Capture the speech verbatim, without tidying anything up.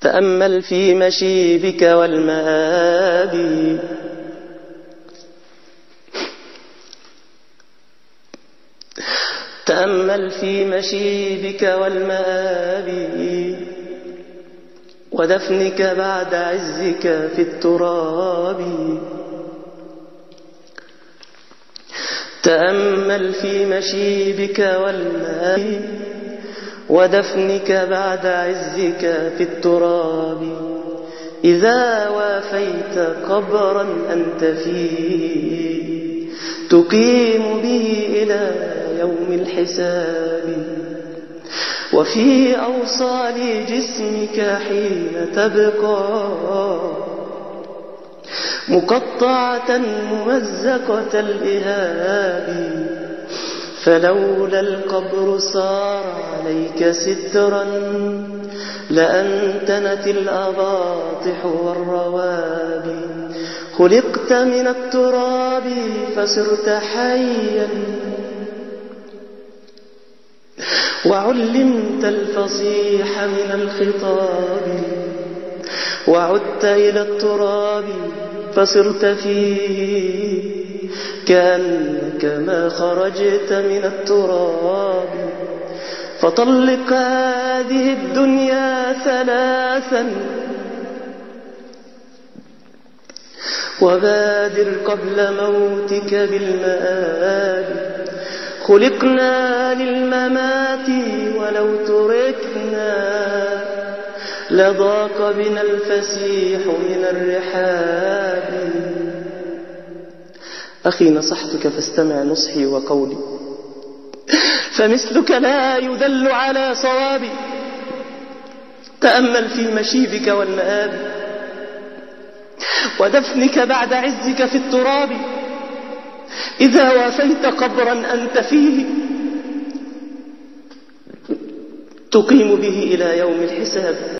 تأمل في مشيبك والمآب، تأمل في مشيبك والمآب، ودفنك بعد عزك في التراب. تأمل في مشيبك والمآب، ودفنك بعد عزك في التراب. إذا وافيت قبرا أنت فيه، تقيم به إلى يوم الحساب. وفي أوصال جسمك حين تبقى مقطعة ممزقة الإهاب، فلولا القبر صار عليك سترا لأنتنت الأباطح والروابي. خلقت من التراب فصرت حيا، وعلمت الفصيح من الخطاب، وعدت إلى التراب فصرت فيه كأنك ما خرجت من التراب. فطلق هذه الدنيا ثلاثا، وبادر قبل موتك بالمآب. خلقنا للممات ولو تركنا، لضاق بنا الفسيح من الرحاب. أخي نصحتك فاستمع نصحي وقولي، فمثلك لا يدل على صوابي. تأمل في مشيبك والمآب، ودفنك بعد عزك في التراب. إذا وافيت قبرا أنت فيه، تقيم به إلى يوم الحساب.